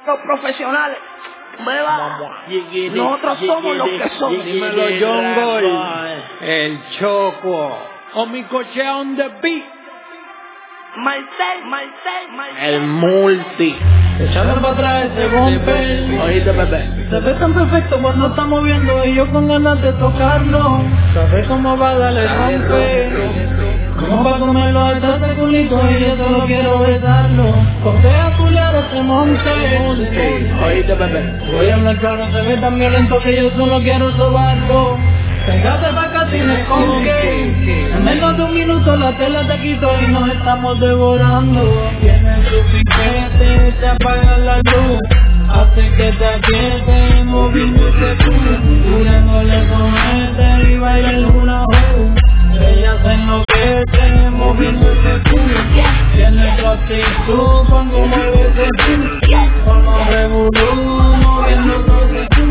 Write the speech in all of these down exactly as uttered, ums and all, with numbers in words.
Los profesionales. Beba. Nosotros somos los que somos. Dímelo, Jungle. El Choco. O mi coche on the beat. Marcel, Marcel, Marcel. El Multi. Echando para atrás ese bumper. Oíste, bebé. Se ve tan perfecto cuando está moviendo y yo con ganas de tocarlo. Sabes cómo va a darle rompe. Como para comerlo hasta ese culito y yo solo quiero besarlo. Ponte a culiar ese monte. Oíste, bebé. Voy a hablar claro, se ve tan violento que yo solo quiero sobarlo. Pégate pa' catines con que en menos de un minuto la tela te quito y nos estamos devorando. Tienes tu piquete, te apaga la luz, hace que te aquietes, moviéndose tú, tirándole comete y baila el hula hoop. Ella se enloquece, moviéndose tú, tienes tu actitud cuando mueves tú, como revolú, moviéndose tú.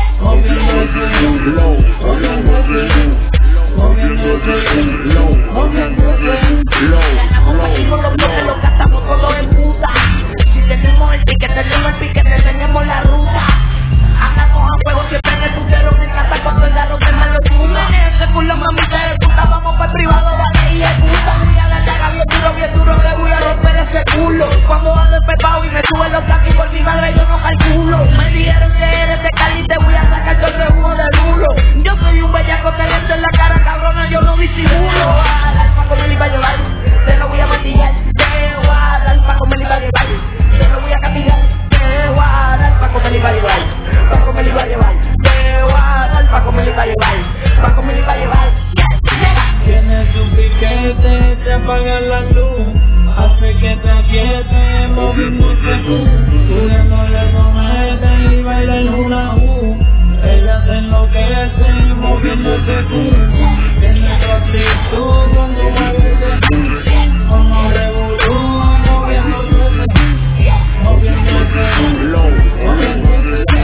Moviéndose low, moviéndose moviéndose low, moviéndose low. Ganamos aquí con los bloques, los gastamos todos en puta. Si tenemos el pique, tenemos el pique, tenemos la ruta. Andamos a fuego siempre en el putero, me encanta cuando el arroz de malo tú. Maneja ese culo, mamita de puta, vamos para el privado, vale, y es puta. Voy a la llaga bien duro, bien duro, le voy a romper ese culo. Cuando ando empepado y me suben los plaques por mi madre, yo no calculo. Me dijeron que eres de Cali, te voy a sacar todo el humo de duro. Yo soy un bellaco caliente en la cara, cabrona, yo no disimulo. A dar pa' comer y pa' llevar, te lo voy a matillar. Te voy a dar pa' comer y pa' llevar, te lo voy a castigar. Te voy a dar pa' comer y pa' llevar, pa' comer y pa' llevar. Te voy a dar pa' comer y pa' llevar, pa' comer y pa' llevar. Tienes tu piquete, te apaga la luz, hace que te aquietes, moviéndose tú, tirándole comete y baila el hula hoop. Ella se enloquece, moviéndose tú, tienes tu actitud cuando mueves tú, como revolú, moviéndose tú, moviéndose low, moviéndose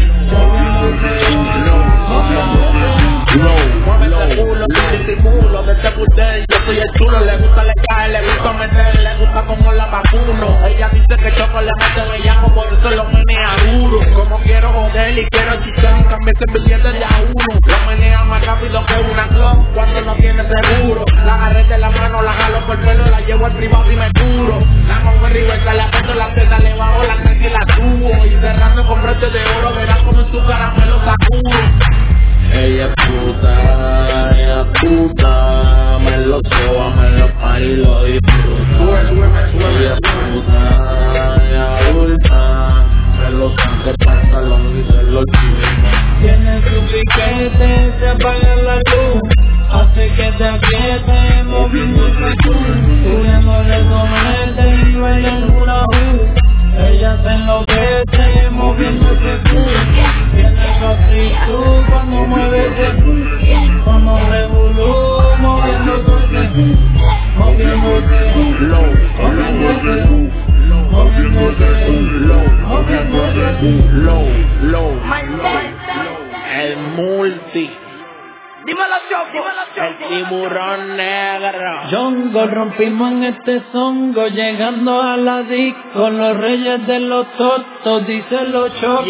low, moviéndose low. Mueve ese culo, que disimulo de este burdel. Yo soy el chulo, le gusta le cae, le gusta meter, le gusta como la vacuno. Ella dice que Choco le mete bellaco, por eso lo menea duro. Como quiero joder y quiero chichar y cambiar ese billete de a uno. Lo menea más rápido que una clock cuando no tiene seguro. La agarré de la mano, la jalo por el pelo, la llevo al privado y me curo. La mujer reversa, le aprieto la teta, le bajo la cresta y la subo. Y cerrando con broche de oro, verás como en su cara me lo sacudo. Ella es puta, ella es puta, me lo soba, me lo pari y lo disfruta. Ella es puta, ella es adulta, me lo saca el pantalón y se lo chupa. Tienes tu piquete, te apaga la luz, hace que te aquietes, moviéndose tú, tirándole comete y baila el hula hoop. Ella se enloquece, moviéndose tú, tienes tu actitud cuando mueves tú, como revolú, moviéndose tú, moviéndose low, moviéndose moviéndose low, moviéndose Low, low, Marcel. el Multi, Dímelo, Choco, dímelo, Choco. el tiburón negro. Jungle, rompimos en este zongo, llegando a la disco, los reyes de los totos, dice los chocos.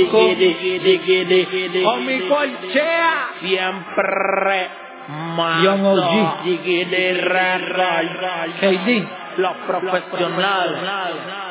O mi colchea, siempre más. Young O G. K D, K D. los profesionales.